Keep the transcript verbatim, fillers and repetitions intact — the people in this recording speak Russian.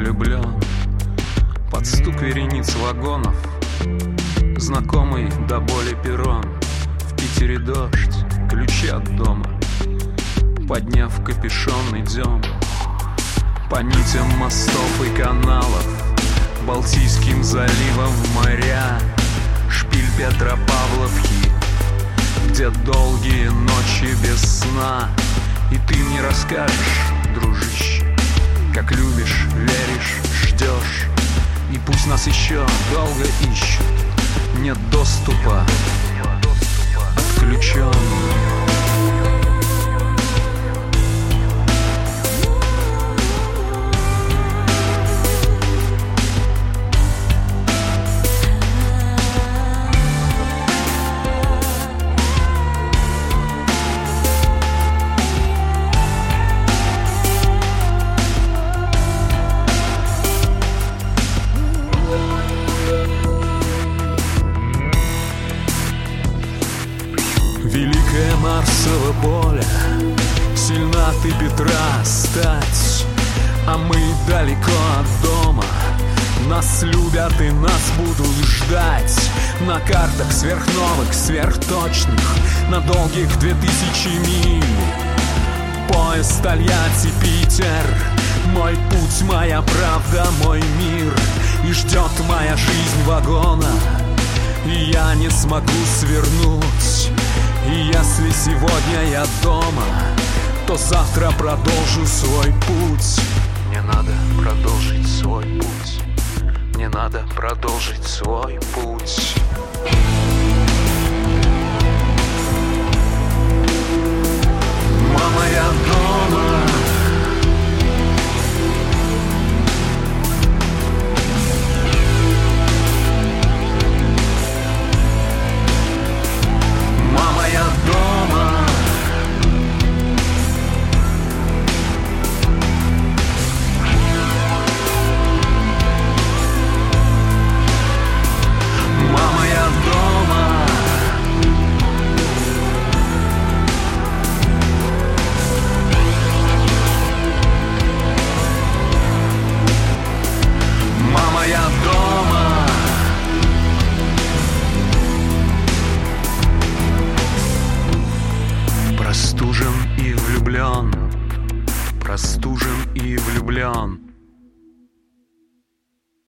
влюблен. Под стук верениц вагонов, знакомый до боли перрон. В Питере дождь, ключи от дома. Подняв капюшон, идем по нитям мостов и каналов, Балтийским заливом в моря. Шпиль Петропавловки, где долгие ночи без сна. И ты мне расскажешь, дружище, как любишь, веришь, ждешь. И пусть нас еще долго ищут, нет доступа, отключен. Великое Марсово поле, сильна ты, Петра, стать. А мы далеко от дома, нас любят и нас будут ждать. На картах сверхновых, сверхточных, на долгих две тысячи миль. Поезд Тольятти-Питер, мой путь, моя правда, мой мир. И ждет моя жизнь вагона, и я не смогу свернуть. И если сегодня я дома, то завтра продолжу свой путь. Мне надо продолжить свой путь. Мне надо продолжить свой путь. Мама, я дома. Мама, я дома. Мама, я дома. Мама, я дома. Простужен и влюблен, простужен и влюблен.